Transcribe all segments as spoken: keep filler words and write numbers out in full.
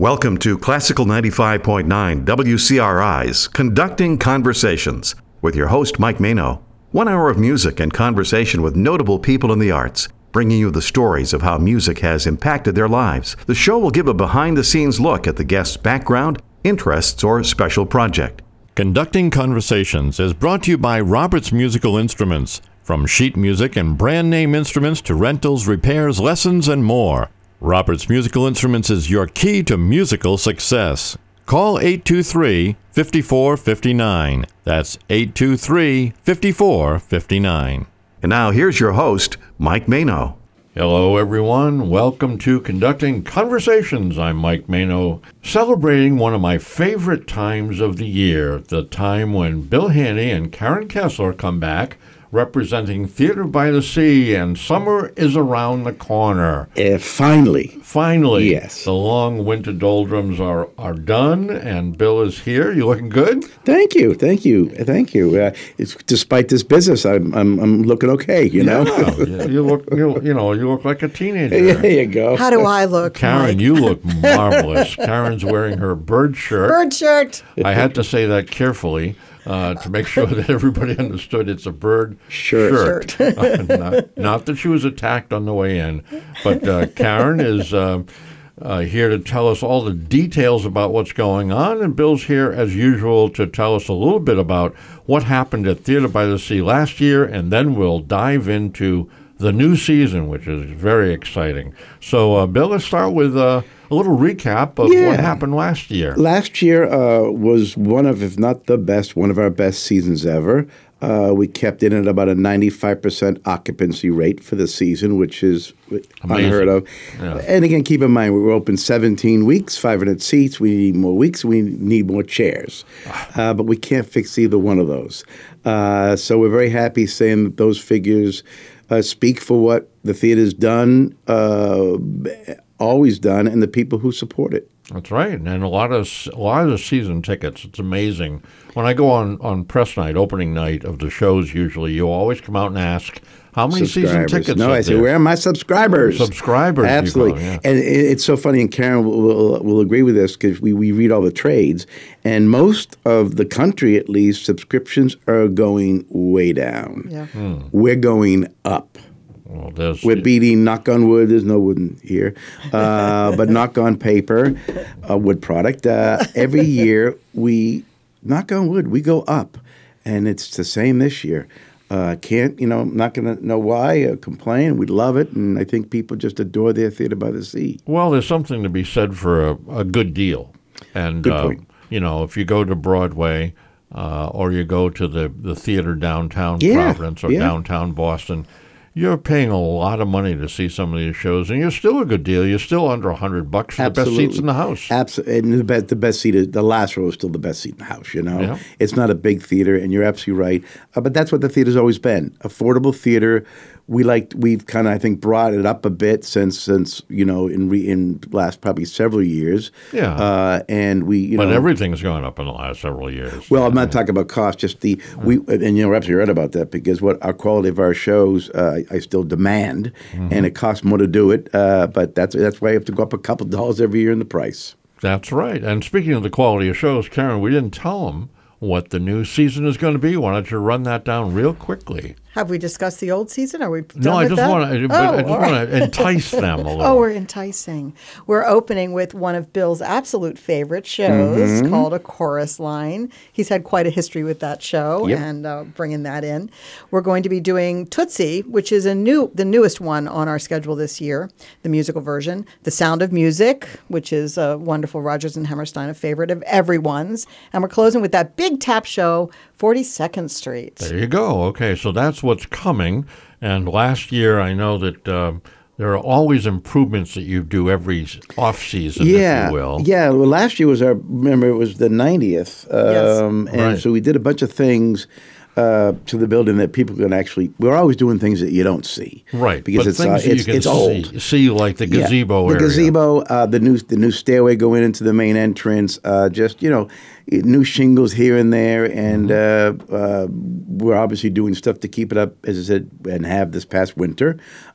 Welcome to Classical ninety-five point nine W C R I's Conducting Conversations with your host, Mike Mano. One hour of music and conversation with notable people in the arts, bringing you the stories of how music has impacted their lives. The show will give a behind-the-scenes look at the guest's background, interests, or special project. Conducting Conversations is brought to you by Roberts Musical Instruments. From sheet music and brand name instruments to rentals, repairs, lessons, and more. Roberts Musical Instruments is your key to musical success. Call eight two three, five four five nine. That's eight two three, five four five nine. And now here's your host, Mike Mano. Hello, everyone. Welcome to Conducting Conversations. I'm Mike Mano, celebrating one of my favorite times of the year, the time when Bill Haney and Karen Kessler come back, representing Theater by the Sea, and summer is around the corner. Uh, finally. Finally. Yes. The long winter doldrums are, are done, and Bill is here. You looking good? Thank you, thank you, thank you. Uh, it's, despite this business, I'm I'm, I'm looking okay, you know? Yeah, you look you, you know, you look like a teenager. There you go. How do I look, Karen, Mike? you look marvelous. Karen's wearing her bird shirt. Bird shirt. I had to say that carefully. Uh, to make sure that everybody understood it's a bird Shirt. shirt. uh, not, not that she was attacked on the way in, but uh, Karen is uh, uh, here to tell us all the details about what's going on, and Bill's here, as usual, to tell us a little bit about what happened at Theater by the Sea last year, and then we'll dive into the new season, which is very exciting. So, uh, Bill, let's start with uh, a little recap of Yeah. what happened last year. Last year uh, was one of, if not the best, one of our best seasons ever. Uh, we kept in at about a ninety-five percent occupancy rate for the season, which is Amazing. unheard of. Yeah. And again, keep in mind, we were open seventeen weeks, five hundred seats. We need more weeks. We need more chairs. Uh, but we can't fix either one of those. Uh, so we're very happy saying that those figures uh, speak for what the theater's done, uh, always done, and the people who support it. That's right, and a lot of a lot of the season tickets. It's amazing. When I go on, on press night, opening night of the shows, usually you always come out and ask how many season Subscribers. tickets. No, are I say, there? where are my subscribers? Subscribers, you call Absolutely. them, yeah. And it, it's so funny, and Karen will, will, will agree with this because we, we read all the trades, and most of the country, at least, subscriptions are going way down. Yeah. Hmm. We're going up. Well, there's We're beating, knock on wood, there's no wood in here, uh, but knock on paper, a wood product. Uh, every year we, knock on wood, we go up. And it's the same this year. Uh, can't, you know, I'm not going to know why, uh, complain. We love it. And I think people just adore their Theater by the Sea. well, there's something to be said for a, a good deal, and Good uh, point. you know, if you go to Broadway uh, or you go to the the theater downtown Yeah, Providence or yeah. downtown Boston. You're paying a lot of money to see some of these shows, and you're still a good deal. You're still under a hundred bucks for the best seats in the house. Absolutely. And the best, the best seat, is, the last row is still the best seat in the house, you know? Yeah. It's not a big theater, and you're absolutely right. Uh, but that's what the theater's always been. Affordable theater. We like, we've kind of, I think, brought it up a bit since, since you know, in re, in last probably several years. Yeah. Uh, and we, you But know. everything's gone up in the last several years. Well, I'm not talking about cost, just the, we, and you're absolutely right about that, because what our quality of our shows, uh, I, I still demand, and it costs more to do it, uh, but that's that's why you have to go up a couple dollars every year in the price. That's right. And speaking of the quality of shows, Karen, we didn't tell them what the new season is going to be. Why don't you run that down real quickly? Have we discussed the old season? Are we done No, I with just that? want to. Oh, I just all want right. to entice them a little. Oh, we're enticing. We're opening with one of Bill's absolute favorite shows Mm-hmm. called A Chorus Line. He's had quite a history with that show, Yep. and uh, bringing that in. We're going to be doing Tootsie, which is a new, the newest one on our schedule this year, the musical version. The Sound of Music, which is a wonderful Rodgers and Hammerstein, a favorite of everyone's. And we're closing with that big tap show, forty-second Street. There you go. Okay, so that's what's coming. And last year, I know that um, there are always improvements that you do every off season, Yeah, if you will. yeah. Well, last year was our. Remember, it was the ninetieth, Yes. um, and Right. so we did a bunch of things uh, to the building that people can actually. We're always doing things that you don't see, Right, Because but it's things uh, that you it's, can it's see, old. see like the Yeah, gazebo the area. gazebo, uh, the new the new stairway going into the main entrance. Uh, just you know, new shingles here and there, and Mm-hmm. uh, uh, we're obviously doing stuff to keep it up, as I said, and have this past winter.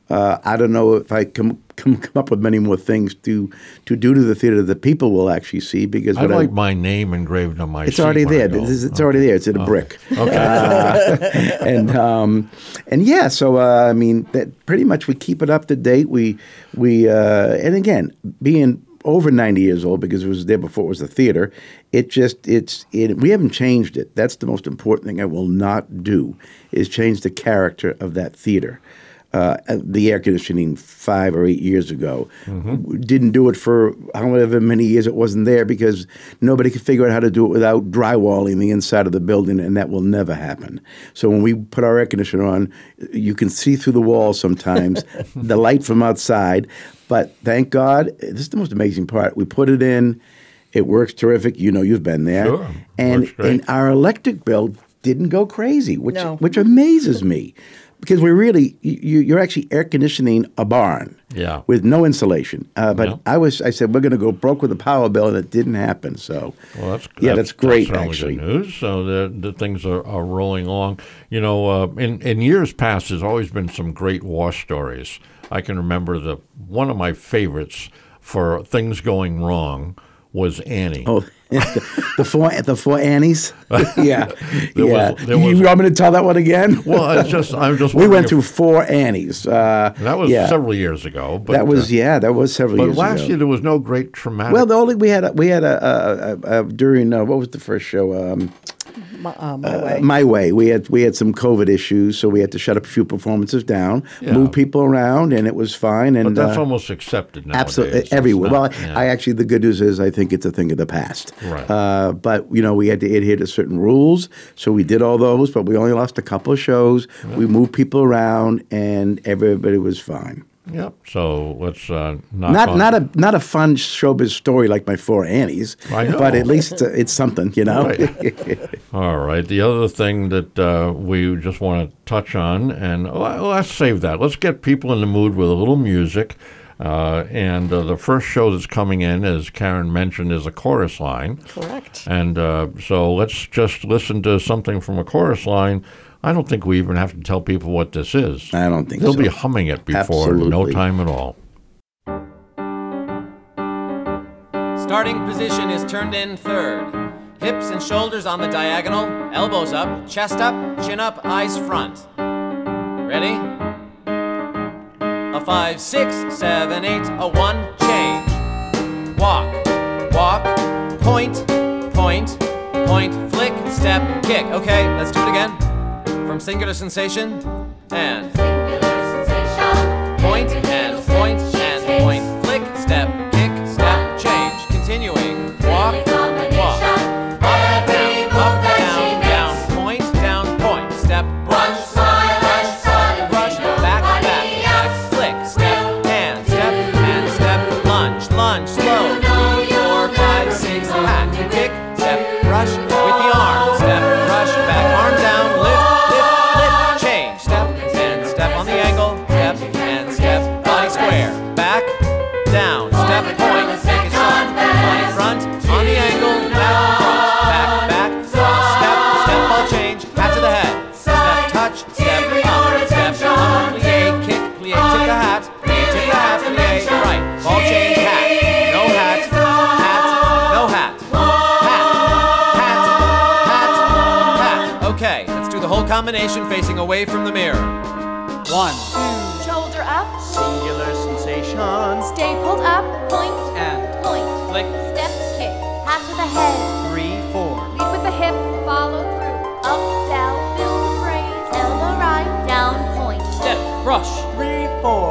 Uh, I don't know if I come, come come up with many more things to to do to the theater that people will actually see because I'd what like I, my name engraved on my it's seat already when I there. go. It's, it's already there. It's in a brick. Okay. Uh, and um, and yeah, so uh, I mean, that pretty much we keep it up to date. We we uh, and again, being over ninety years old because it was there before it was a theater. It just it's it, we haven't changed it. That's the most important thing I will not do is change the character of that theater. Uh, the air conditioning five or eight years ago. Mm-hmm. Didn't do it for however many years it wasn't there because nobody could figure out how to do it without drywalling the inside of the building, and that will never happen. So when we put our air conditioner on, you can see through the walls sometimes, the light from outside. But thank God, this is the most amazing part. We put it in. It works terrific. You know, you've been there. Sure. And, Works great. and our electric bill didn't go crazy, which No. which amazes me. Because we really, you, you're actually air conditioning a barn Yeah. with no insulation. Uh, but Yeah. I was, I said, we're going to go broke with the power bill, and it didn't happen. So, Well, that's yeah, that's, great, certainly actually. good news. So the the things are, are rolling along. You know, uh, in in years past, there's always been some great war stories. I can remember the one of my favorites for things going wrong was Annie. Oh, the four, the four Annies. yeah, There was- yeah. there you was- want me to tell that one again? Well, it's just I'm just we wondering went if- through four Annies. Uh, that was yeah. several years ago. But, That was uh, yeah, that was several But years last ago. year there was no great traumatic. Well, the only we had a, we had a, a, a, a during uh, what was the first show? Um, My, uh, my Uh, way. My way. We had we had some COVID issues, so we had to shut up a few performances down, Yeah. move people around, and it was fine. And but that's uh, almost accepted nowadays. absolutely It's everywhere. not- Well, yeah. I actually the good news is I think it's a thing of the past. Right. Uh, but you know we had to adhere to certain rules, so we did all those. But we only lost a couple of shows. We moved people around, and everybody was fine. Yep. So let's uh, knock Not on. not a not a fun showbiz story like my four Annies, I know. but at least it's, it's something, you know. Right. All right. The other thing that uh, we just want to touch on, and well, let's save that. Let's get people in the mood with a little music. Uh, and uh, the first show that's coming in, as Karen mentioned, is a chorus line. Correct. And uh, so let's just listen to something from a chorus line. I don't think we even have to tell people what this is. I don't think They'll so. be humming it before no Absolutely. time at all. Starting position is turned in third. Hips and shoulders on the diagonal, elbows up, chest up, chin up, eyes front. Ready? A five, six, seven, eight, a one, change. Walk, walk, point, point, point, flick, step, kick. Okay, let's do it again. From singular sensation, and point, and point, and point, flick, step, kick, step, change. Continuing, walk, walk, up, down, up, down, down, point, down, point, step, brush, brush, brush, back, back, back, flick, step, hand, step, hand, step, lunge, lunge, slow, three, four, five, six, hat, kick, step, brush, with the arm, step, brush, back, arm down, lift, lift, lift, change, step, and step on the angle, step, and step, body square, back, down, step, point, make it short, body front, on the angle, back, front, back, back, step, step, ball change, hat to the head, step, touch, step, up, step, up, plie, kick, plie, tip the hat, plie, tip the hat, plie, right, ball change, hat, no hat, hat, no hat, hat, hat, hat, hat. Okay, let's do the whole combination facing away from the mirror. One, Shoulder up, singular sensation, stay pulled up, point, and point, Flick, step, kick, hat to the head, three, four, lead with the hip, follow through, up, down, fill the phrase, elbow right, down, point, step, brush, three, four,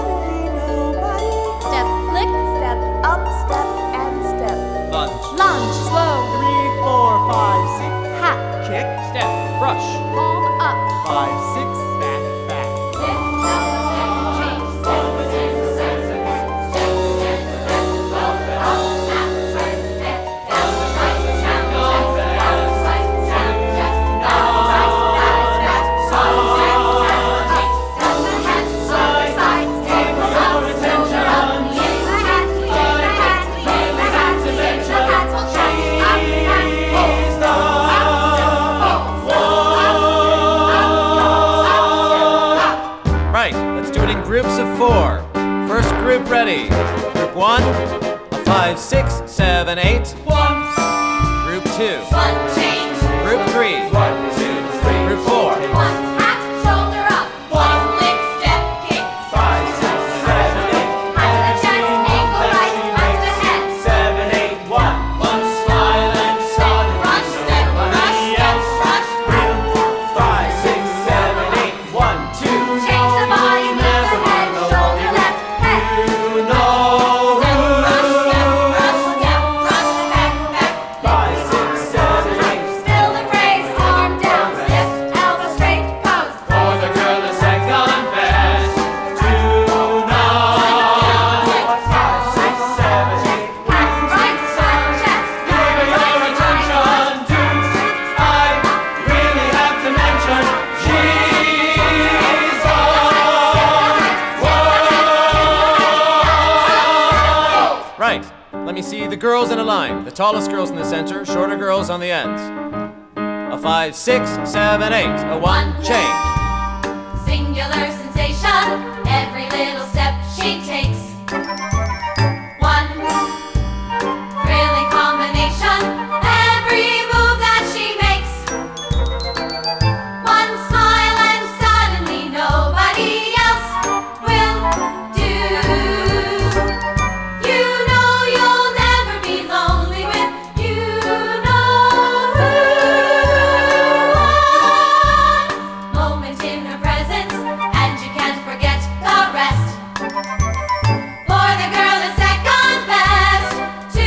step, flick, step, up, step, and step, lunge, lunge, slow, three, four, five, six, hat, kick, step, brush, palm up, five, six, back, back. Side, one. A five, six, seven, eight. One. Group two. One change. Group three. One, two, three. Group four. One hat, shoulder up. One flick, step, kick. Five, six, seven, eight. Hat to the chest, ankle right, hat to the head. Seven, eight, one. One smile and sudden. Rush, step, rush, step, rush. Five, six, seven, eight. One, two. Change the body, move the head, shoulder left, head. You know. Step, rush, step, rush, step, rush, back, back. Five, six, seven, eight. Still the phrase, arm down, lift, elbow straight, pose. For the girl the second best. Tonight. Five, six, seven, eight. Hat, right side, chest. Give me your attention. Do I really have to mention she's on Right. Let me see the girls in a line. The tallest girls in the center, shorter girls on the ends. A five, six, seven, eight. A one, change. Singular sensation, every little step she takes. One thrilling combination, every move that she makes. One smile and suddenly nobody else will do. You know you'll never be lonely with you know who. One moment in her presence, and you can't forget the rest. For the girl is second best to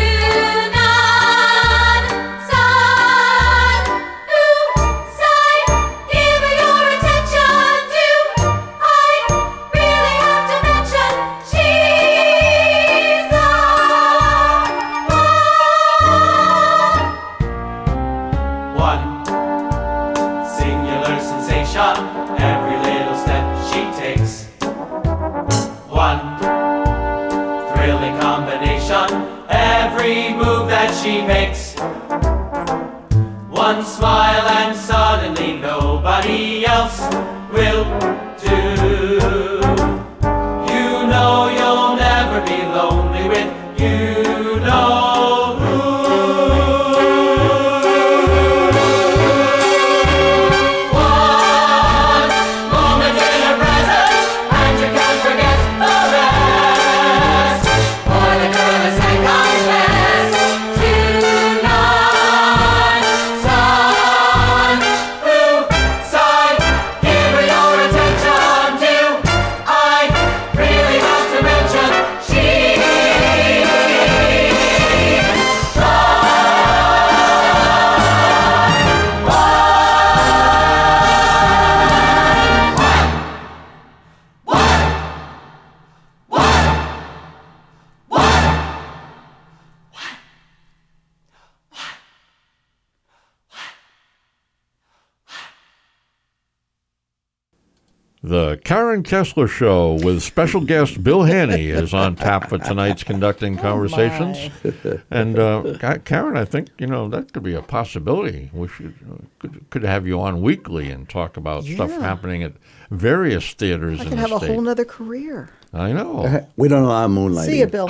none. Son, who side, give her your attention. Do I really have to mention she's the one? one. Singular sensation, every little step she takes. One thrilling combination, every move that she makes. One smile and suddenly nobody else will do. You know you'll never be lonely with you know who. One moment in her presence, and you can't forget the rest. For the girl is second best to none. Son, who side, give her your attention. Do I really have to mention she's The Karen Kessler Show with special guest Bill Haney is on tap for tonight's Conducting Conversations. And uh, Ka- Karen, I think, you know, that could be a possibility. We should uh, could, could have you on weekly and talk about stuff Yeah. happening at various theaters I in could the have a state. whole nother career. I know. We don't allow moonlighting. See you, Bill.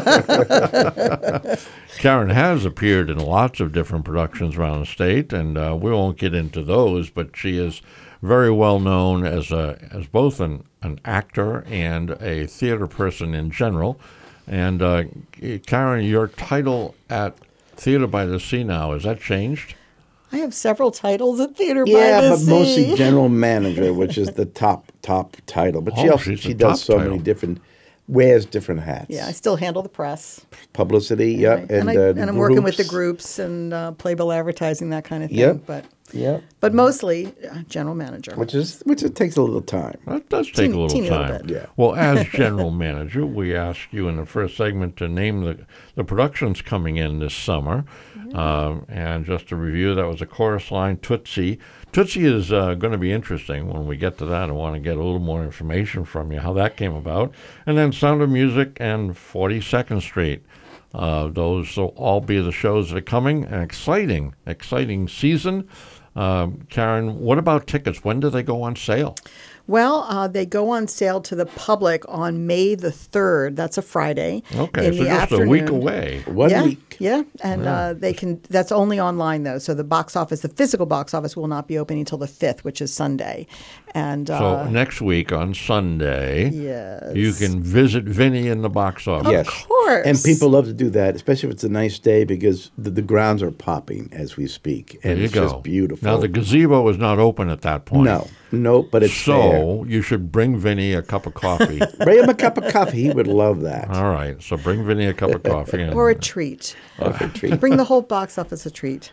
Karen has appeared in lots of different productions around the state, and uh, we won't get into those, but she is very well known as a as both an, an actor and a theater person in general. And uh, Karen, your title at Theater by the Sea now, has that changed? I have several titles at Theater Yeah, by the but Sea. mostly general manager, which is the top top title. But she Oh, also she's she the does top so title. many different, wears different hats. Yeah, I still handle the press. Publicity, yeah, Right. and, and, I, uh, and I'm working with the groups. groups and uh, playbill advertising, that kind of thing. Yep. But Yeah, but mostly uh, general manager. which is which it takes a little time. That does take Teeny- a little teeny little time. bit. Yeah. Well, as general manager, we asked you in the first segment to name the, the productions coming in this summer. Um, and just to review, that was a chorus line, Tootsie. Tootsie is uh, going to be interesting when we get to that. I want to get a little more information from you, how that came about. And then Sound of Music and forty-second Street. Uh, those will all be the shows that are coming. An exciting, exciting season. Um, Karen, what about tickets? When do they go on sale? Well, uh, they go on sale to the public on May the third. That's a Friday. Okay, in so the just afternoon. a week away. One yeah, week. Yeah, and uh, they can. That's only online though. So the box office, the physical box office, will not be opening until the fifth, which is Sunday. And So uh, next week on Sunday, yes, you can visit Vinny in the box office. Yes. Of course. And people love to do that, especially if it's a nice day, because the, the grounds are popping as we speak. There And you it's go. just beautiful. Now the gazebo is not open at that point. No, no, but it's there. So you should bring Vinny a cup of coffee. Bring him a cup of coffee. He would love that. All right. So bring Vinny a cup of coffee. And, or a treat. Coffee treat. Bring the whole box office a treat.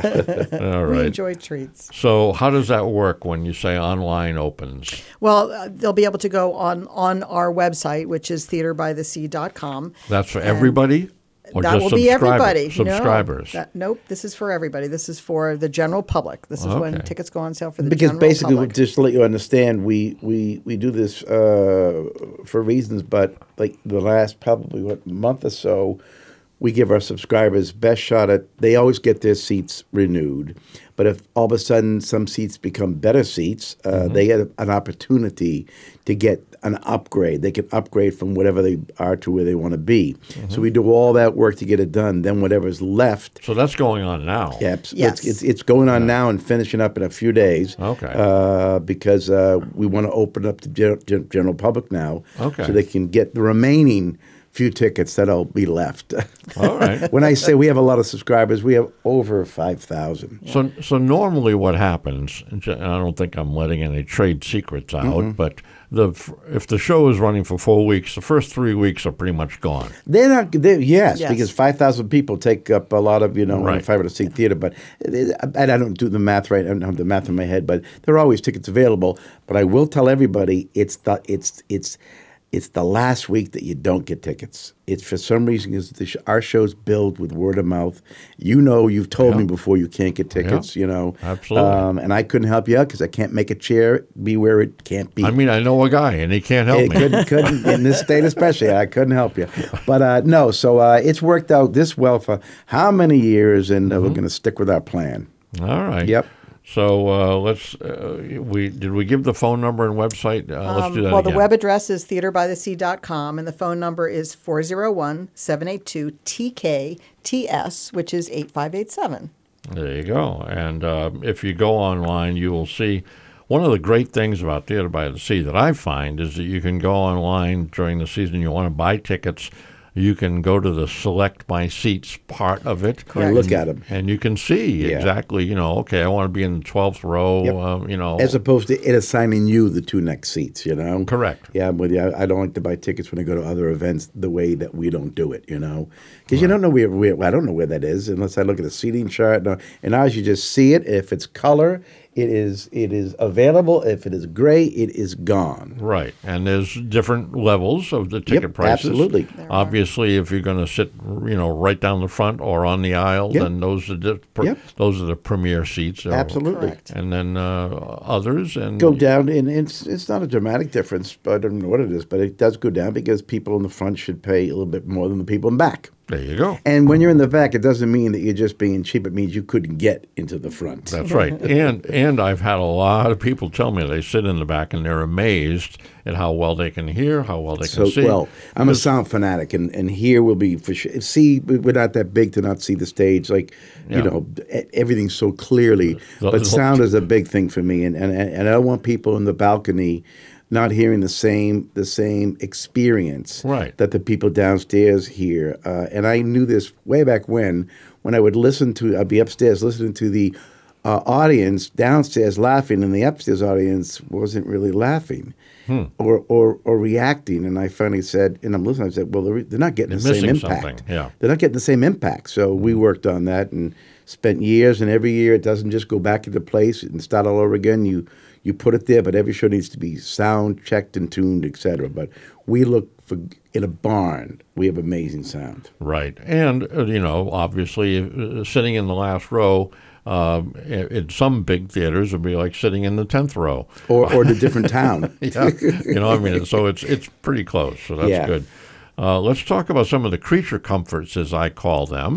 all We right. enjoy treats. So how does that work when you say online opens? Well, uh, they'll be able to go on on our website, which is theater by the sea dot com. That's for everybody? Or That just will be subscribers? everybody. Subscribers. No, that, nope, this is for everybody. This is for the general public. This is when Okay. tickets go on sale for the Because general basically, public. just to let you understand, we we we do this uh, for reasons, but like the last probably what month or so, we give our subscribers best shot at. They always get their seats renewed, but if all of a sudden some seats become better seats, uh, Mm-hmm. they get an opportunity to get an upgrade. They can upgrade from whatever they are to where they want to be. Mm-hmm. So we do all that work to get it done. Then whatever's left. So that's going on now. Yeah, it's, Yes. it's, it's, it's going on now and finishing up in a few days. Okay. Uh, because uh, we want to open up to gen- gen- general public now, Okay. so they can get the remaining few tickets that'll be left. All right. When I say we have a lot of subscribers, we have over five thousand. So, so normally what happens, and j- and I don't think I'm letting any trade secrets out, Mm-hmm. but the f- if the show is running for four weeks, the first three weeks are pretty much gone. They're not. They're, yes, Yes. because five thousand people take up a lot of you know Right. if I were to see theater. But and I don't do the math right. I don't have the math in my head. But there are always tickets available. But I will tell everybody it's the it's it's. It's the last week that you don't get tickets. It's for some reason because the sh- our shows build with word of mouth. You know, you've told Yeah. me before you can't get tickets. Yeah. You know, Absolutely. Um, and I couldn't help you out because I can't make a chair be where it can't be. I mean, I know a guy, and he can't help It me. couldn't, couldn't in this state especially. I couldn't help you, but uh, no. So uh, it's worked out this well for how many years, and uh, we're going to stick with our plan. All right. Yep. So uh, let's. Uh, we did we give the phone number and website? Uh, let's do that well, again. the web address is theater by the sea dot com, and the phone number is four oh one, seven eight two, T K T S, which is eight five eight seven. There you go. And uh, if you go online, you will see. One of the great things about Theater by the Sea that I find is that you can go online during the season. You want to buy tickets. You can go to the Select My Seats part of it. And look at them. And you can see Yeah. exactly, you know, okay, I want to be in the twelfth row, Yep. uh, you know. As opposed to it assigning you the two next seats, you know? Correct. Yeah, I'm with you. I I don't like to buy tickets when I go to other events the way that we don't do it, you know? Because you don't know where, where, I don't know where that is unless I look at the seating chart. No, and ours, you just see it. If it's color, it is it is available. If it is gray, it is gone. Right, and there's different levels of the ticket prices. absolutely. Obviously, if you're going to sit, you know, right down the front or on the aisle, Yep. then those are the pr- Yep. those are the premier seats. or- Absolutely. Correct. And then uh, others, and Go down, and it's it's not a dramatic difference. But I don't know what it is, but it does go down because people in the front should pay a little bit more than the people in back. there you go. And when you're in the back, it doesn't mean that you're just being cheap. It means you couldn't get into the front. That's right. And and I've had a lot of people tell me they sit in the back and they're amazed at how well they can hear, how well they So can see. well, I'm a sound fanatic, and, and here will be for sure. See, we're not that big to not see the stage, like Yeah. you know, e- everything so clearly. The- But the- sound is a big thing for me, and and and I don't want people in the balcony not hearing the same the same experience Right. that the people downstairs hear. Uh, and I knew this way back when, when I would listen to, I'd be upstairs listening to the uh, audience downstairs laughing, and the upstairs audience wasn't really laughing. Hmm. Or, or or reacting, and I finally said, and I'm listening. I said, "Well, they're, they're not getting They're the same missing impact. something, yeah. They're not getting the same impact." So we worked on that and spent years. And every year, it doesn't just go back into place and start all over again. You you put it there, but every show needs to be sound checked and tuned, et cetera. But we look for in a barn. We have amazing sound. Right. And, uh, you know, obviously, uh, sitting in the last row, um, in, in some big theaters would be like sitting in the tenth row. Or or the different town. Yeah. You know, I mean, so it's it's pretty close. So that's Yeah. good. Uh, let's talk about some of the creature comforts, as I call them.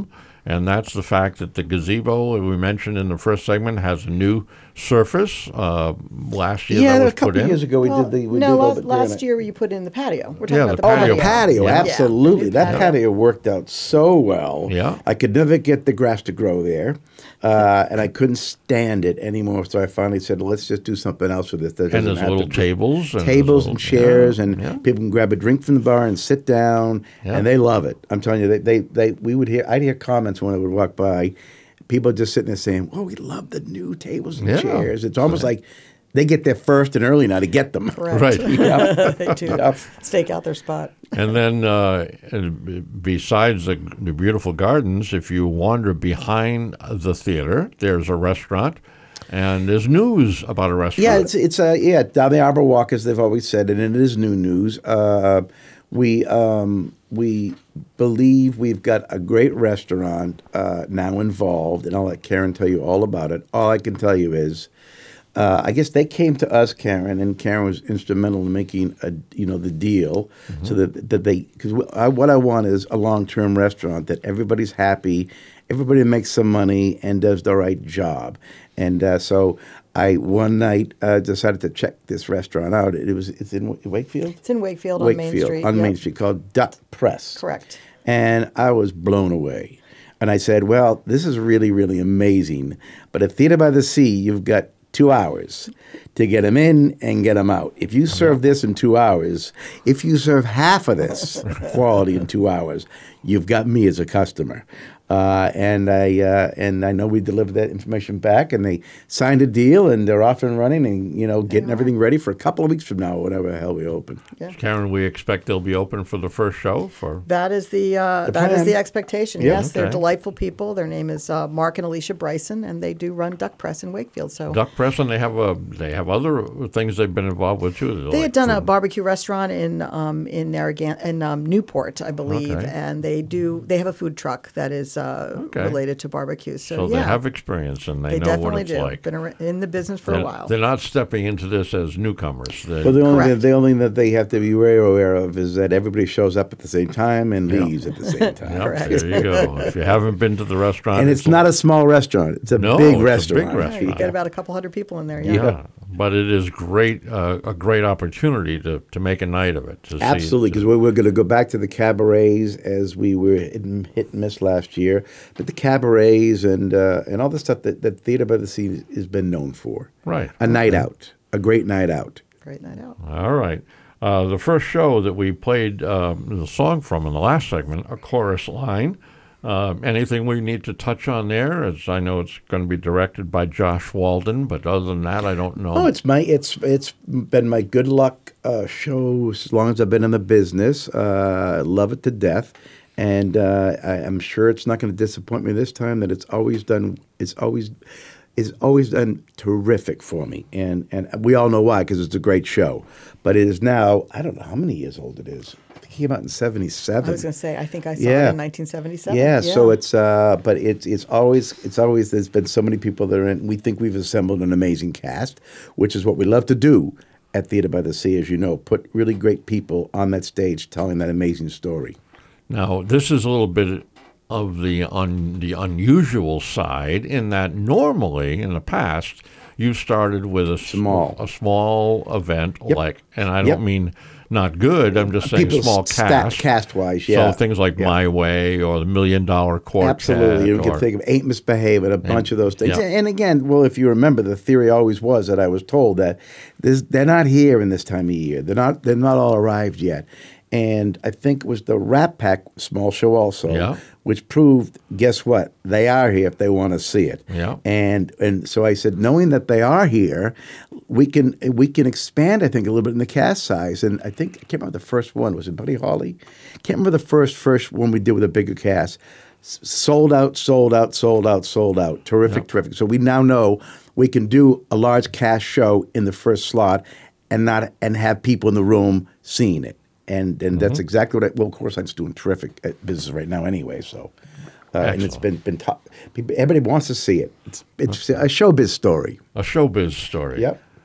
And that's the fact that the gazebo we mentioned in the first segment has a new surface. Uh, last year Yeah, that a was couple put in. years ago we Well, did the we no, did all last, the last granite. year you put in the patio. We're talking Yeah, about the the, patio. Oh, the patio, Yeah. absolutely. Yeah, that patio. patio worked out so well. Yeah. I could never get the grass to grow there, uh, and I couldn't stand it anymore. So I finally said, "Let's just do something else with this." That And doesn't there's have little to be- tables. And tables there's and little- chairs, yeah, and yeah. people can grab a drink from the bar and sit down, Yeah. and they love it. I'm telling you, they, they, they, we would hear, I'd hear comments when I would walk by, people just sitting there saying, "Oh, we love the new tables and Yeah. chairs." It's almost like they get there first and early now to get them. Correct. Right. They do Yep. stake out their spot. And then, uh, and besides the, the beautiful gardens, if you wander behind the theater, there's a restaurant, and there's news about a restaurant. Yeah, it's it's uh, yeah down the Arbor Walk, as they've always said, and it is new news. Uh, we um, we believe we've got a great restaurant uh, now involved, and I'll let Karen tell you all about it. All I can tell you is, uh, I guess they came to us, Karen, and Karen was instrumental in making a you know the deal, so that that they because what I want is a long term restaurant that everybody's happy, everybody makes some money and does the right job, and uh, so. I one night uh, decided to check this restaurant out. It was it's in Wakefield. It's in Wakefield, on Main Wakefield Street. on Yep. Main Street called Duck Press. Correct. And I was blown away. And I said, "Well, this is really really amazing. But at Theater by the Sea, you've got two hours to get them in and get them out. If you serve this in two hours, if you serve half of this quality in two hours, you've got me as a customer." Uh, and I uh, and I know we delivered that information back, and they signed a deal, and they're off and running, and you know, getting everything ready for a couple of weeks from now, whatever the hell we open. Yeah. Karen, we expect they'll be open for the first show for. That is the, uh, The that is plan. the expectation. Yeah. Yes, they're Okay. delightful people. Their name is uh, Mark and Alicia Bryson, and they do run Duck Press in Wakefield. So Duck Press, and they have a they have other things they've been involved with too. they like had done a food. barbecue restaurant in um, in Narragansett, in um, Newport, I believe, Okay. and they do they have a food truck that is uh, Okay. related to barbecue. So, So yeah, they have experience and they, they know definitely what it's do. like. Been ar- in the business for they're, a while. they're not stepping into this as newcomers. They're- Well, the only Correct. the only thing that they have to be very aware of is that everybody shows up at the same time and leaves at the same time. Yep, Correct. there you go. If you haven't been to the restaurant, And it's not a small restaurant; it's a No, big it's a big restaurant. Yeah, you restaurant. get about a couple hundred people in there. Yeah. yeah. But it is great, uh, a great opportunity to, to make a night of it. To see- Absolutely, because we're, we're going to go back to the cabarets as we were hit and, hit and miss last year. But the cabarets and uh, and all the stuff that, that Theater by the Sea has been known for. Right. A night out, a great night out. Great night out. All right. Uh, the first show that we played um, the song from in the last segment, A Chorus Line. Uh, anything we need to touch on there? As I know it's going to be directed by Josh Walden, but other than that, I don't know. Oh, it's my it's it's been my good luck uh, show as long as I've been in the business. Uh, I love it to death, and uh, I, I'm sure it's not going to disappoint me this time. That it's always done. It's always it's always done terrific for me, and and we all know why because it's a great show. But it is now I don't know how many years old it is. I think it came out in seventy-seven. I was going to say, I think I saw Yeah. it in nineteen seventy-seven. Yeah, so it's uh, but it's it's always it's always there's been so many people that are in. We think we've assembled an amazing cast, which is what we love to do at Theater by the Sea, as you know, put really great people on that stage telling that amazing story. Now, this is a little bit of the un, the unusual side in that normally in the past you started with a s- Small. a small event Yep. like, and I Yep. don't mean not good. I'm just saying People small sta- cast. cast-wise, yeah. So things like Yeah. My Way or the Million Dollar Quartet. Absolutely, you or- can think of Ain't Misbehaved and a bunch of those things. yeah. And again, well, if you remember, the theory always was that I was told that this, they're not here in this time of year. They're not. They're not all arrived yet. And I think it was the Rat Pack small show also, Yeah. which proved, guess what? They are here if they want to see it. Yeah. And and so I said, knowing that they are here, we can we can expand, I think, a little bit in the cast size. And I think I can't remember the first one. Was it Buddy Holly? Can't remember the first first one we did with a bigger cast. S- sold out, sold out, sold out, sold out. Terrific, terrific. So we now know we can do a large cast show in the first slot, and not and have people in the room seeing it. And and that's exactly what I, well, of course, I'm just doing terrific at business right now anyway. So, uh, and it's been been top. People, everybody wants to see it. It's it's a showbiz story. a showbiz story. Yep.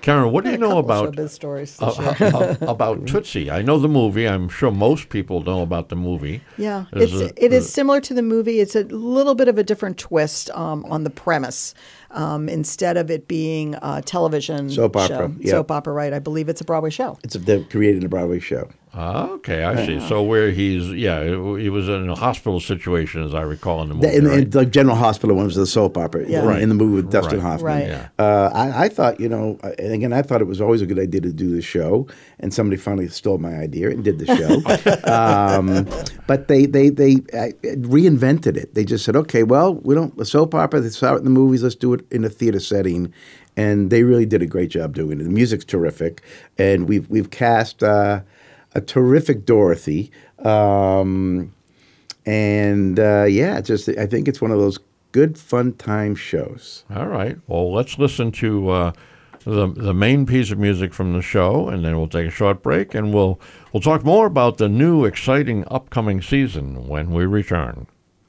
Karen, what do you A know couple about showbiz stories to uh, share. uh, about Tootsie? I know the movie. I'm sure most people know about the movie. Yeah, There's it's a- it is similar to the movie. It's a little bit of a different twist um, on the premise. Um, instead of it being a television Soap opera, show, yeah. soap opera, right? I believe it's a Broadway show. It's a, they're creating a Broadway show. Ah, okay, I see. So where he's, yeah, he was in a hospital situation, as I recall in the movie. The, in, right? in the General Hospital one was the soap opera Yeah. in, Right. in the movie with Dustin Right. Hoffman. Right. Yeah. Uh, I, I thought, you know, uh, and again, I thought it was always a good idea to do the show, and somebody finally stole my idea and did the show. um, but they they they uh, reinvented it. They just said, okay, well, we don't a soap opera. It's out in the movies. Let's do it in a theater setting. And they really did a great job doing it. The music's terrific, and we've we've cast uh, a terrific Dorothy. Um, and uh, yeah, just I think it's one of those good fun time shows. All right. Well, let's listen to uh, the the main piece of music from the show, and then we'll take a short break, and we'll we'll talk more about the new, exciting upcoming season when we return.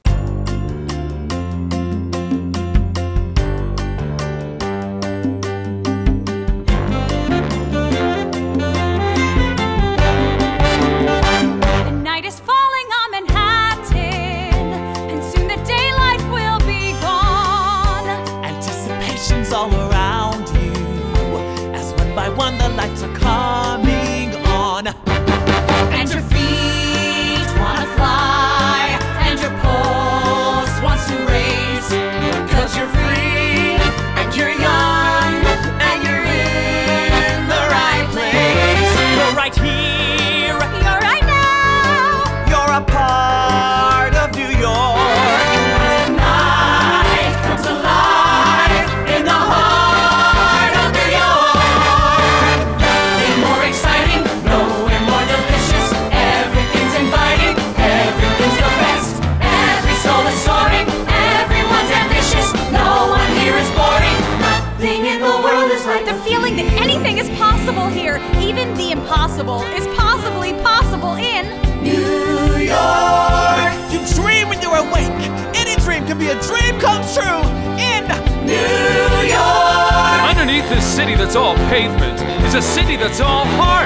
The night is falling on Manhattan, and soon the daylight will be gone. Anticipation's all around you, as one by one the lights are coming on. And your feet wanna fly, and your pulse wants to race. Cause you're free, and you're young, and you're in the right place. You're right here, You're right now. you're a part of New York. The night comes alive in the heart of New York. Nothing more exciting, nowhere more delicious. Everything's inviting, everything's the best. Every soul is soaring, everyone's ambitious. No one here is boring. Nothing in the world is like The feeling that anything is possible here, even the impossible, is possibly possible in New York. You dream when you're awake. Any dream can be a dream come true in New York. Underneath this city that's all pavement is a city that's all heart.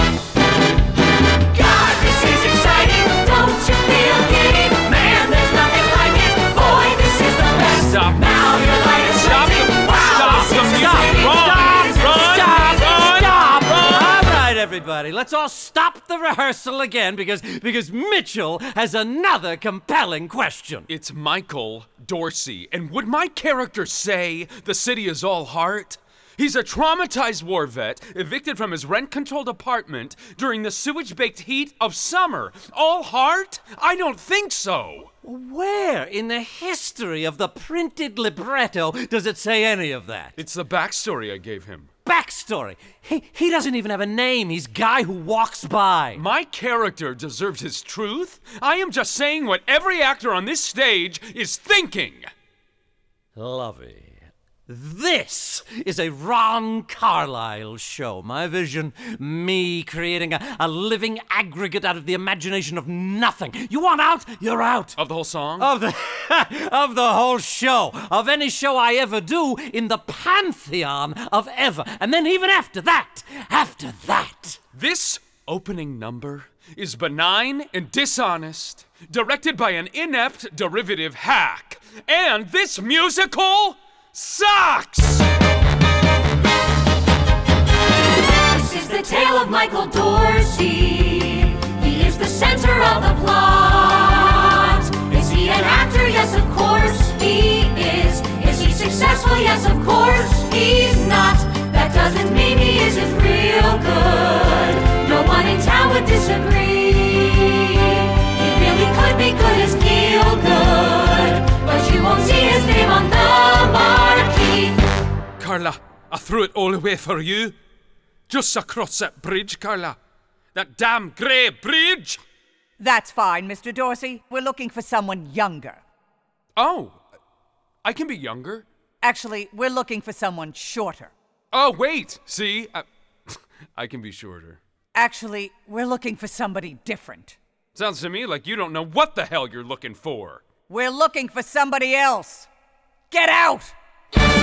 God, this is exciting. Don't you feel giddy? Man, there's nothing like it. Boy, this is the best. Stop. Now your light is Stop blazing. them. Wow, Stop this them. is Stop. exciting. Run. This is Run. exciting. Stop. All right, everybody, let's all stop the rehearsal again because because Mitchell has another compelling question. It's Michael Dorsey, and would my character say the city is all heart? He's a traumatized war vet, evicted from his rent-controlled apartment during the sewage-baked heat of summer. All heart? I don't think so. Where in the history of the printed libretto does it say any of that? It's the backstory I gave him. Backstory. He, he doesn't even have a name. He's guy who walks by. My character deserves his truth. I am just saying what every actor on this stage is thinking. Lovey. This is a Ron Carlyle show. My vision, me creating a, a living aggregate out of the imagination of nothing. You want out? You're out. Of the whole song? Of the of the whole show. Of any show I ever do in the pantheon of ever. And then even after that, after that. This opening number is benign and dishonest, directed by an inept derivative hack. And this musical sucks! This is the tale of Michael Dorsey. He is the center of the plot. Is he an actor? Yes, of course he is. Is he successful? Yes, of course he's not. That doesn't mean he isn't real good. No one in town would disagree. He really could be good as Neil Good, but you won't see his name on the marquee. Carla, I threw it all away for you. Just across that bridge, Carla. That damn grey bridge. That's fine, Mister Dorsey. We're looking for someone younger. Oh, I can be younger. Actually, we're looking for someone shorter. Oh, wait, see? I, I can be shorter. Actually, we're looking for somebody different. Sounds to me like you don't know what the hell you're looking for. We're looking for somebody else. Get out! And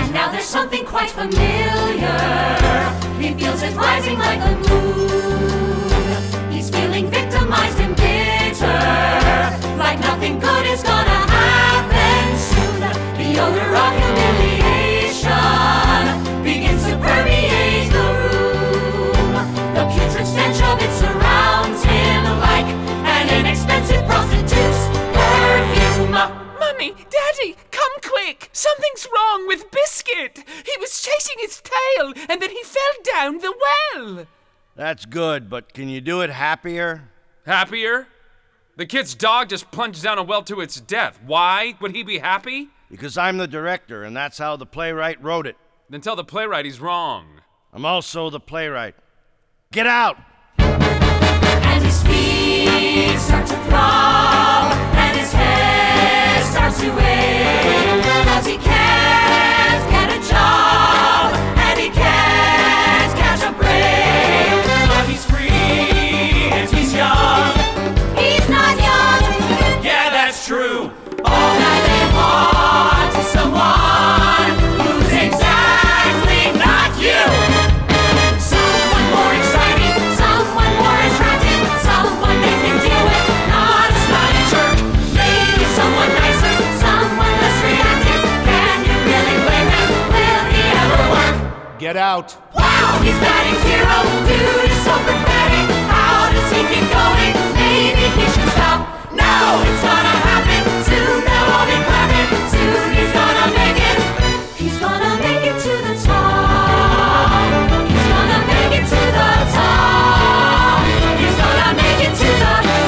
And now there's something quite familiar. He feels it rising like a moon. He's feeling victimized and bitter, like nothing good is gonna happen soon. The odor of humiliation begins to permeate the room. The putrid stench of it surrounds him like an inexpensive prostitute's perfume. Mummy, Daddy, come quick! Something's wrong with Biscuit! He was chasing his tail, and then he fell down the well! That's good, but can you do it happier? Happier? The kid's dog just plunged down a well to its death. Why would he be happy? Because I'm the director, and that's how the playwright wrote it. Then tell the playwright he's wrong. I'm also the playwright. Get out! And his feet start to throb, and his head starts to ache, 'cause he can't get a job, and he can't catch a break. But he's free, and he's young. He's not young. Yeah, that's true. All that they want is someone who's exactly not you. Someone more exciting, someone more attractive, someone they can deal with, not a snotty jerk. Maybe someone nicer, someone less reactive. Can you really blame him? Will he ever work? Get out! Wow, he's batting zero. Dude is so pathetic. How does he keep going? Maybe he should stop. No, it's gonna happen. Soon they'll all be clapping. Soon he's gonna make it. He's gonna make it to the top. He's gonna make it to the top. He's gonna make it to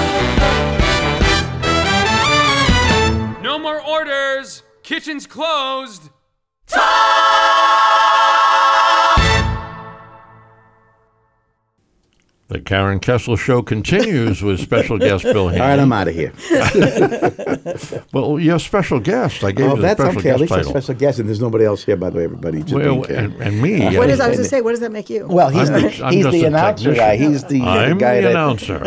the No more orders. Kitchen's closed. The Karen Kessel Show continues with special guest Bill Haney. All right, I'm out of here. Well, you're special guest. I gave Oh, you the that's special okay. At guest least a title. special guest, and there's nobody else here, by the way, everybody. Just Well, being fair. and, and me. What yeah. is, I was going to say, what does that make you? Well, he's I'm the, just- I'm he's just the a announcer guy. technician. He's the, uh, I'm guy the that, announcer.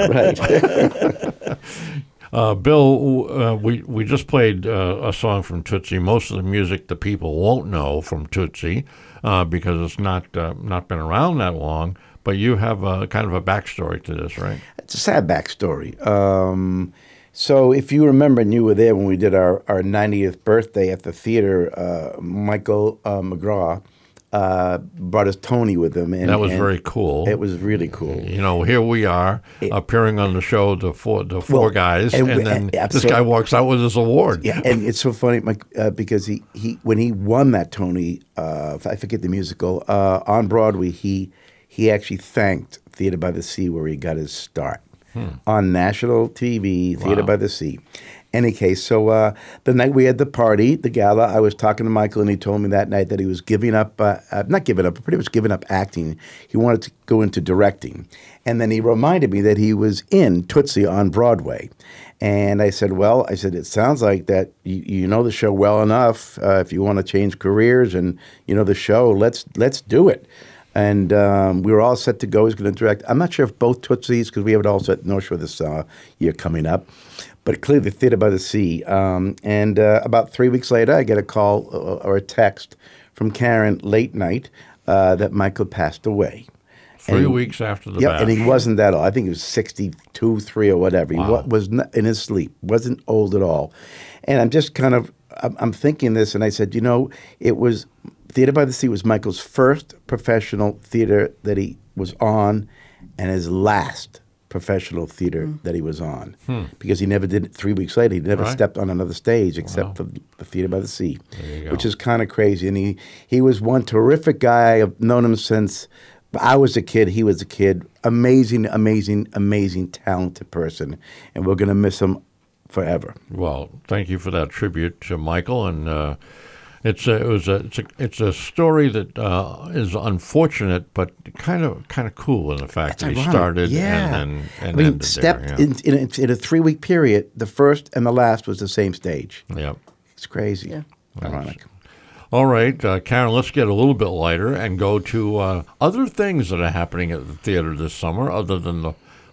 Right. Uh, Bill, uh, we, we just played uh, a song from Tootsie. Most of the music the people won't know from Tootsie uh, because it's not uh, not been around that long. But you have a, kind of a backstory to this, right? It's a sad backstory. Um, so if you remember, and you were there when we did our, our ninetieth birthday at the theater, uh, Michael uh, McGraw uh, brought us Tony with him. And, That was and very cool. It was really cool. You know, here we are appearing on the show, the four, the four Well, guys, and and, we- then uh, this so- guy walks out with his award. Yeah, and it's so funny Mike, uh, because he, he when he won that Tony, uh, I forget the musical, uh, on Broadway, he he actually thanked Theater by the Sea where he got his start. Hmm. On national T V, Theater Wow. by the Sea. Any case, so uh, the night we had the party, the gala, I was talking to Michael, and he told me that night that he was giving up, uh, uh, not giving up, but pretty much giving up acting. He wanted to go into directing. And then he reminded me that he was in Tootsie on Broadway. And I said, well, I said, it sounds like that you, you know the show well enough. Uh, if you want to change careers and you know the show, let's let's do it. And um, we were all set to go. He's going to direct. I'm not sure if both Tootsies, because we have it also at North Shore this uh, year coming up, but clearly the Theater by the Sea. Um, and uh, about three weeks later, I get a call uh, or a text from Karen late night uh, that Michael passed away. Three And- weeks after the yeah, bash. and he wasn't that old. I think he was sixty-two, three, or whatever. He Wow. wa- was not in his sleep. Wasn't old at all. And I'm just kind of, I'm, I'm thinking this, and I said, you know, it was, Theater by the Sea was Michael's first professional theater that he was on, and his last professional theater that he was on. Hmm. Because he never did it three weeks later. He never Right. stepped on another stage except Wow. for the Theater by the Sea, There you go. which is kind of crazy. And he, he was one terrific guy. I've known him since I was a kid. He was a kid. Amazing, amazing, amazing, talented person. And we're going to miss him forever. Well, thank you for that tribute to Michael, and uh, it's a, it was a it's a it's a story that uh, is unfortunate, but kind of kind of cool in the fact that he ironic. started Yeah. and and, and I mean, ended stepped there. Yeah. in, in, a, in a three-week period, the first and the last was the same stage. Yep. It's crazy. Yeah. Ironic. All right, uh, Karen, let's get a little bit lighter and go to uh, other things that are happening at the theater this summer, other than the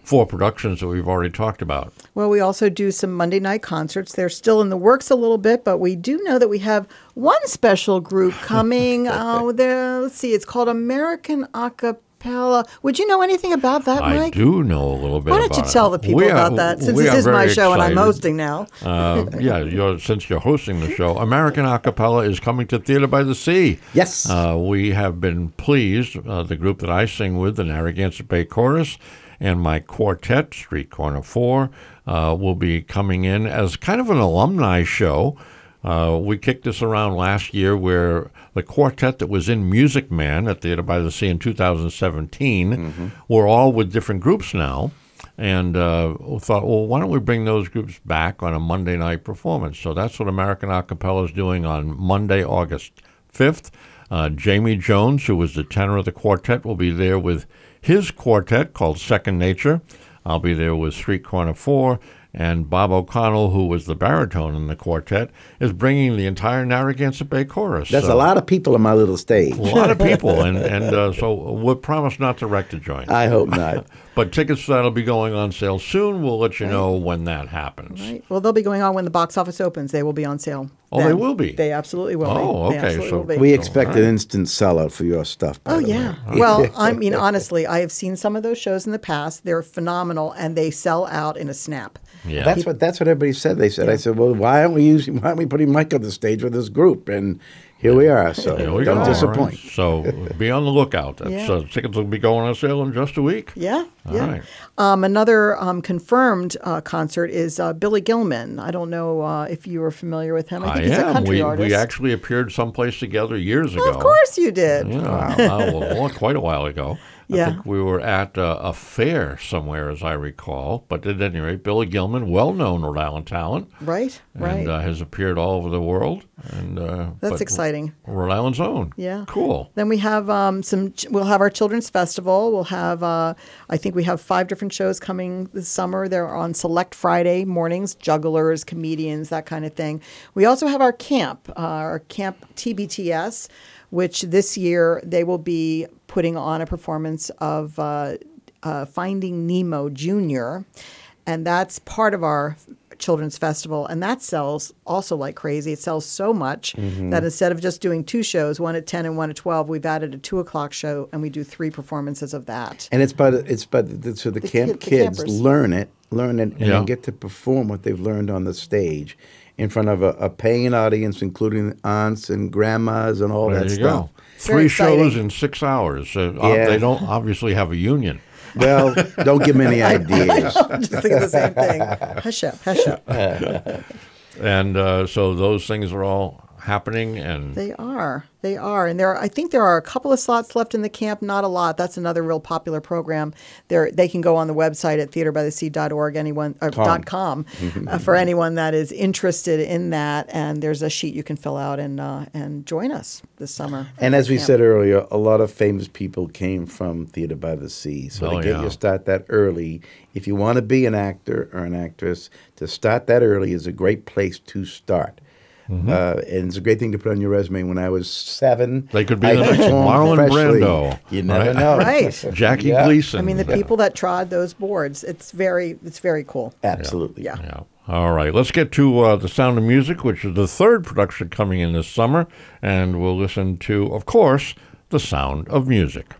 four productions that we've already talked about. Well, we also do some Monday night concerts. They're still in the works a little bit, but we do know that we have one special group coming. Oh, there. Let's see. It's called American Acapella. Would you know anything about that, I Mike? do know a little bit Why about don't you it. tell the people We are- about that, since we this are is my very show and I'm excited. hosting now? Uh, yeah, you're, since you're hosting the show, American Acapella is coming to Theater by the Sea. Yes. Uh, we have been pleased, uh, the group that I sing with, the Narragansett Bay Chorus, and my quartet, Street Corner four, uh, will be coming in as kind of an alumni show. Uh, we kicked this around last year where the quartet that was in Music Man at Theater by the Sea in two thousand seventeen Mm-hmm. we're all with different groups now. And uh, we thought, well, why don't we bring those groups back on a Monday night performance? So that's what American Acapella is doing on Monday, August fifth. Uh, Jamie Jones, who was the tenor of the quartet, will be there with his quartet called Second Nature. I'll be there with Street Corner four. And Bob O'Connell, who was the baritone in the quartet, is bringing the entire Narragansett Bay Chorus. There's So- a lot of people on my little stage. a lot of people, and and uh, so we'll promise not to wreck the joint. I hope not. But tickets for that'll be going on sale soon. We'll let you know when that happens. Right. Well, they'll be going on when the box office opens. They will be on sale. Oh, they will be? They absolutely will Oh, be. They okay, absolutely so- will be. We expect an instant sellout for your stuff. By Oh, the yeah. way. Well, I mean, honestly, I have seen some of those shows in the past. They're phenomenal, and they sell out in a snap. Yeah. That's what that's what everybody said. They said, I said, well, why aren't we using? Why aren't we putting Mike on the stage with this group? And here we are. So There we don't go. disappoint. All right. So be on the lookout. That's, Yeah. uh, tickets will be going on sale in just a week. Yeah, All yeah. right. Um, another um, confirmed uh, concert is uh, Billy Gilman. I don't know uh, if you were familiar with him. I think I he's a am. country We, artist. we actually appeared someplace together years ago. Of course you did. Yeah, uh, well, well, quite a while ago. Yeah. I think we were at uh, a fair somewhere, as I recall. But at any rate, Billy Gilman, well-known Rhode Island talent, Right, right. and uh, has appeared all over the world. And uh, That's but exciting. Rhode Island's own. Yeah. Cool. Then we have um, some. We'll have our children's festival. We'll have. Uh, I think we have five different shows coming this summer. They're on select Friday mornings. Jugglers, comedians, that kind of thing. We also have our camp. Uh, our camp T B T S, which this year they will be putting on a performance of uh, uh, Finding Nemo Junior, and that's part of our children's festival, and that sells also like crazy. It sells so much Mhm. that instead of just doing two shows, one at ten and one at twelve, we've added a two o'clock show, and we do three performances of that. And it's but it's but the, so the, The camp kid- the kids campers. learn it, learn it, and Yeah. then get to perform what they've learned on the stage in front of a, a paying audience, including aunts and grandmas and all There that you stuff. go. Three shows in six hours. Uh, uh, Yeah. They don't obviously have a union. Well, don't give me any I ideas. know, I'm just thinking the same thing. Hush up, hush up. And uh, so those things are all happening. And They are. They are. And there are, I think there are a couple of slots left in the camp, not a lot. That's another real popular program. There they can go on the website at theater by the sea dot org anyone or Com. dot com uh, for anyone that is interested in that, and there's a sheet you can fill out and uh, and join us this summer. And as we Camp. said earlier, a lot of famous people came from Theater by the Sea. So Oh, to get yeah. your start that early, if you want to be an actor or an actress, to start that early is a great place to start. Mm-hmm. Uh, and it's a great thing to put on your resume. When I was seven, They could be I the next performed Marlon freshly. Brando, You never right? know. Right. Jackie Yeah. Gleason. I mean, the people that trod those boards, it's very it's very cool. Absolutely. Yeah. Yeah. All right. Let's get to uh, The Sound of Music, which is the third production coming in this summer. And we'll listen to, of course, The Sound of Music.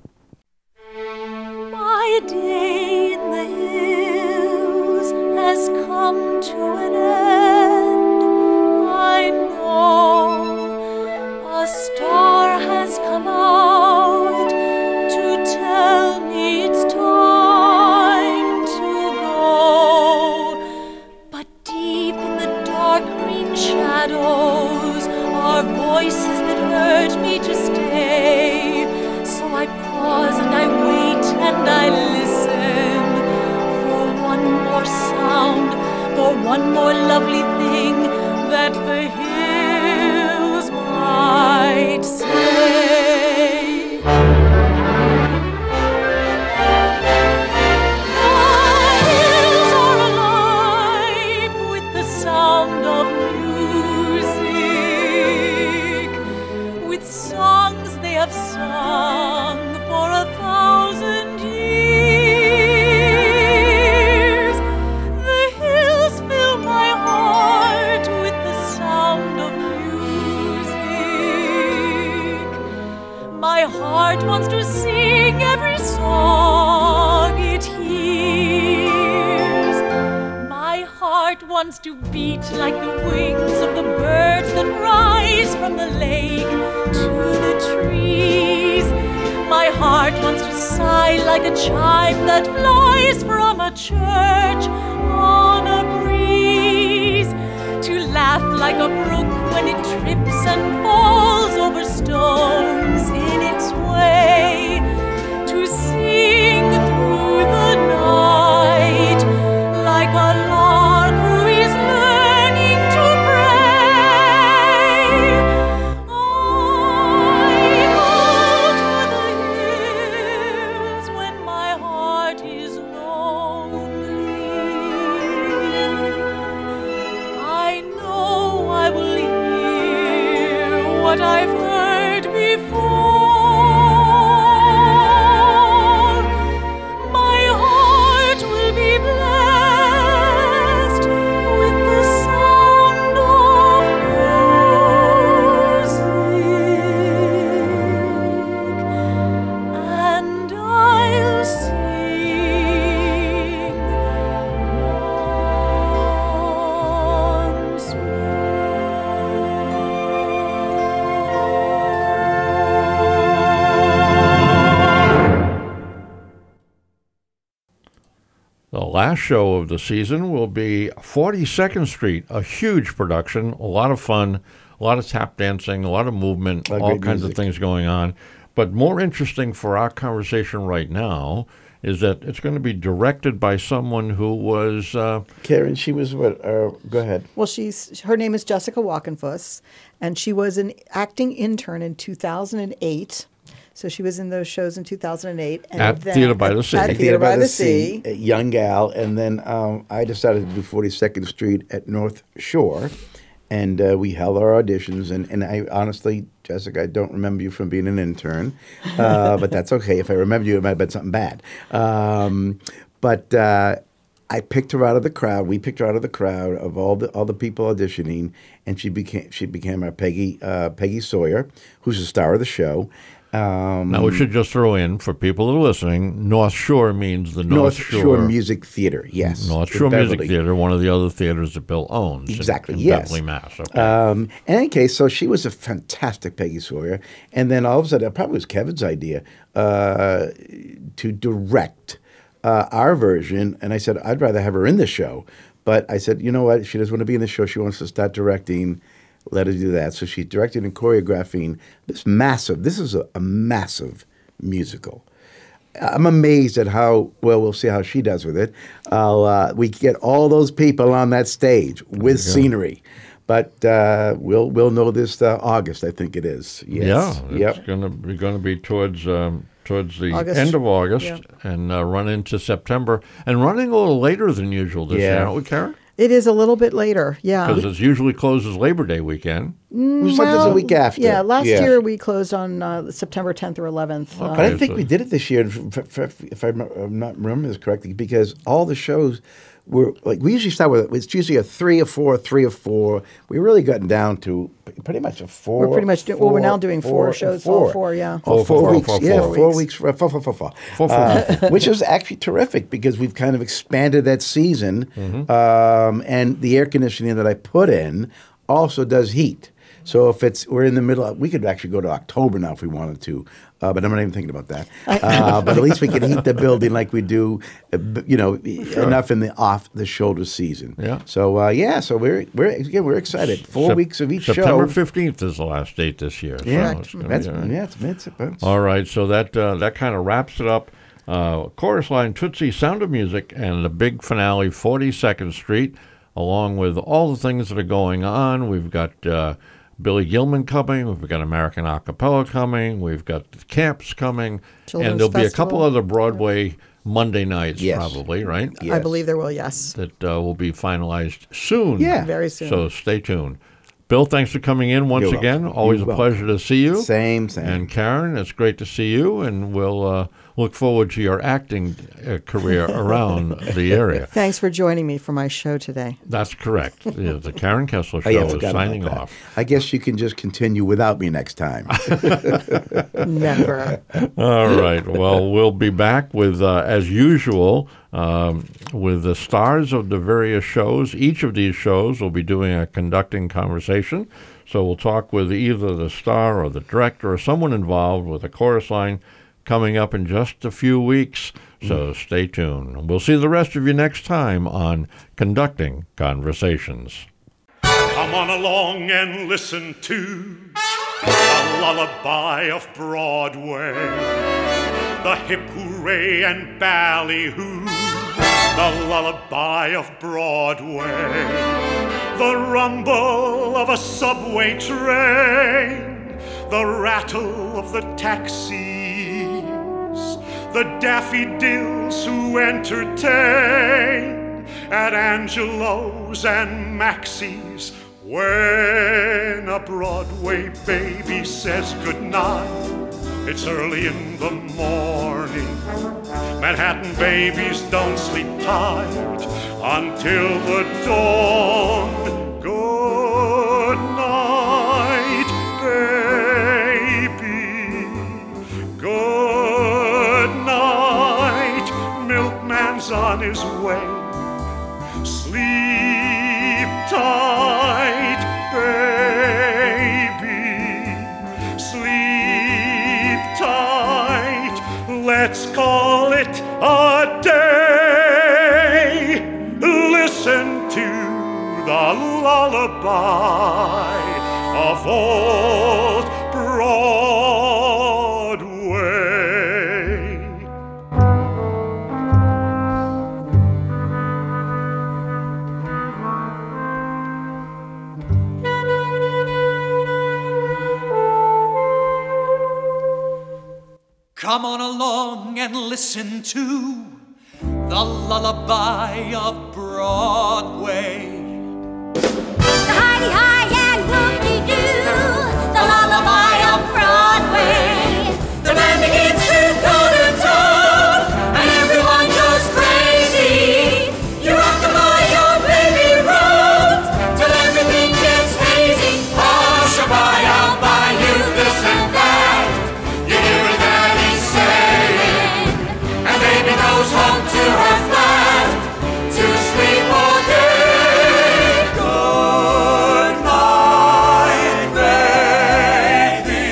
My day in the hills has come to an end. I know a star has come out to tell me it's time to go. But deep in the dark green shadows are voices that urge me to stay. So I pause and I wait and I listen for one more sound, for one more lovely thing that the hills might say. The hills are alive with the sound of music, with songs they have sung for a thousand years. heart wants to sing every song it hears. My heart wants to beat like the wings of the birds that rise from the lake to the trees. My heart wants to sigh like a chime that flies from a church on a breeze. To laugh like a brook when it trips and falls over stones in its way. To sing through the night like a lark who is learning to pray. I go to the hills when my heart is lonely. I know I will hear what I've heard before. My heart will be blessed with the sound of music, and I'll sing once The last show of the season will be forty-second Street, a huge production, a lot of fun, a lot of tap dancing, a lot of movement, A lot of all great kinds music. of things going on. But more interesting for our conversation right now is that it's going to be directed by someone who was uh, Karen, she was what? Uh, go ahead. Well, she's her name is Jessica Walkenfuss, and she was an acting intern in two thousand eight. So she was in those shows in two thousand eight. And At then- Theater by the at- Sea. At Theater by the Sea. a young gal, and then um, I decided to do forty-second Street at North Shore, and uh, we held our auditions. And, and I honestly, Jessica, I don't remember you from being an intern, uh, but that's okay. If I remember you, it might have been something bad. Um, but uh, I picked her out of the crowd. We picked her out of the crowd of all the all the people auditioning, and she became she became our Peggy uh, Peggy Sawyer, who's the star of the show. Um, Now, we should just throw in, for people that are listening, North Shore means the North, North Shore Music Theater, yes. North in Shore Music Beverly. Theater, one of the other theaters that Bill owns. in- Exactly, in, yes. Beverly, Mass. Okay. Um, in any case, so she was a fantastic Peggy Sawyer. And then all of a sudden, it probably was Kevin's idea uh, to direct uh, our version. And I said, I'd rather have her in the show. But I said, you know what? She doesn't want to be in the show. She wants to start directing. Let her do that. So she's directing and choreographing this massive, this is a, a massive musical. I'm amazed at how, well, we'll see how she does with it. I'll, uh, we get all those people on that stage with scenery. But uh, we'll we'll know this uh, August, I think it is. Yes. Yeah, it's Yep. going to be going to be towards um, towards the August. end of August Yeah. and uh, run into September, and running a little later than usual this year, Yeah. aren't we, Karen? It is a little bit later, yeah. Because it usually closes Labor Day weekend. We said there's a week after. Yeah, last Yeah. year we closed on uh, September tenth or eleventh. Okay. But I think so- we did it this year, if, if, if, if I'm not- I'm not remembering this correctly, because all the shows were like we usually start with it's usually a three or four, three or four. We really gotten down to pretty much a four. We're pretty much do- well, we're now doing four and shows, all four, yeah. Oh, Four, four four, weeks, four, yeah, four four weeks. weeks, four, four, four, four, four. Four, four, Uh, which is actually terrific because we've kind of expanded that season, Mm-hmm. um, and the air conditioning that I put in also does heat. So if it's we're in the middle, of, we could actually go to October now if we wanted to, uh, but I'm not even thinking about that. Uh, but at least we can heat the building like we do, uh, b- you know, enough in the off the shoulder season. Yeah. So uh, yeah, so we're we're again we're excited. Four Sep- weeks of each September show. fifteenth is the last date this year. Yeah, so it's gonna that's be, uh, yeah, it's, it's, it's All right, so that uh, that kind of wraps it up. Uh, Chorus Line, Tootsie, Sound of Music, and the big finale, forty-second Street, along with all the things that are going on. We've got uh, Billy Gilman coming. We've got American Acapella coming. We've got the camps coming. Children's and there'll be a couple Festival. other Broadway Monday nights, Yes. probably, right? Yes. I believe there will, yes. That uh, will be finalized soon. Yeah. Very soon. So stay tuned. Bill, thanks for coming in once You're again. welcome. Always You're a pleasure to see you. Same, same. And Karen, it's great to see you, and we'll uh, look forward to your acting uh, career around the area. Thanks for joining me for my show today. That's correct. The, the Karen Kessler Show Oh, yeah, I is forgot about signing that. off. I guess you can just continue without me next time. Never. All right. Well, we'll be back with, uh, as usual, um, with the stars of the various shows. Each of these shows will be doing a conducting conversation. So we'll talk with either the star or the director or someone involved with a chorus line coming up in just a few weeks. So stay tuned. We'll see the rest of you next time on Conducting Conversations. Come on along and listen to the lullaby of Broadway, the hip hooray and ballyhoo, the lullaby of Broadway, the rumble of a subway train, the rattle of the taxis, the daffodils who entertain at Angelo's and Maxie's. When a Broadway baby says goodnight, it's early in the morning. Manhattan babies don't sleep tight until the dawn. Good night, baby. Good night. Milkman's on his way. Sleep tight, baby. Sleep tight. Let's call it a day. Listen to the lullaby of old Broadway. Come on along and listen to the lullaby of Broadway. Heidi hi and whoop-de-doo, the lullaby of Broadway. The band begins to go to town, and everyone goes crazy. You rock the by your baby road till everything gets hazy. Oh, Shabbai, I'll buy you this and that. You hear her daddy saying, and baby goes home to her flat to sleep all day. Good night, baby.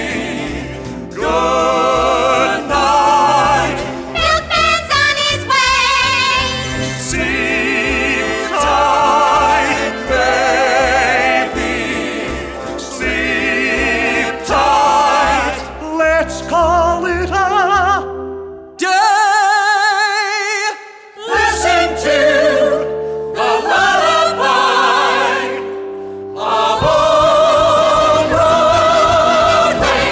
Good night. Milkman's on his way. Sleep tight, baby. Sleep tight. Let's call it a Day. Listen to the lullaby of old Broadway.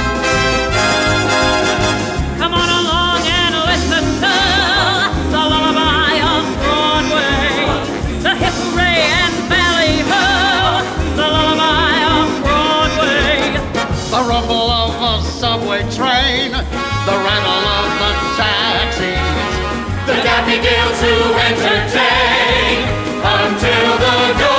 Come on along and listen to the lullaby of Broadway, the hip hooray and ballyhoo, the lullaby of Broadway. The rumble of a subway train, the rattle of the taxis, The daffodils who entertain until the dawn.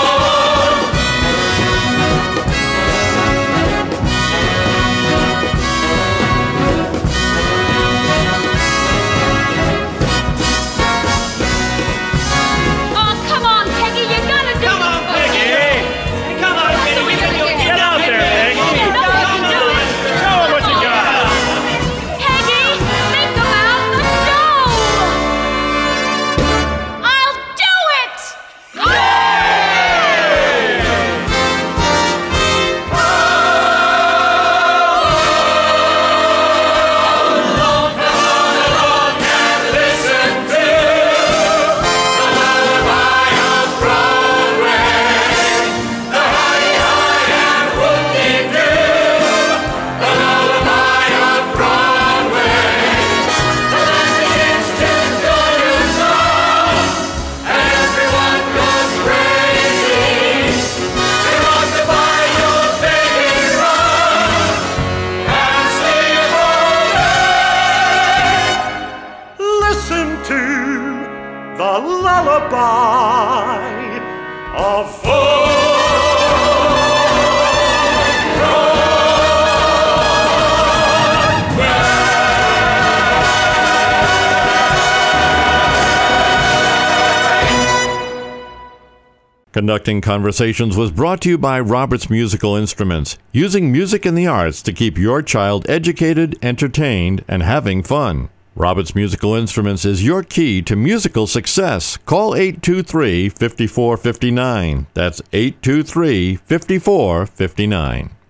Oh, come on, Peggy, you gotta do Come on, Peggy. Come on, Peggy. We gotta go get out there, Peggy. Come on. Show 'em what you got. Peggy, think about the show. I'll Conducting Conversations was brought to you by Roberts Musical Instruments, using music and the arts to keep your child educated, entertained, and having fun. Roberts Musical Instruments is your key to musical success. Call eight two three, five four five nine. That's eight two three, five four five nine.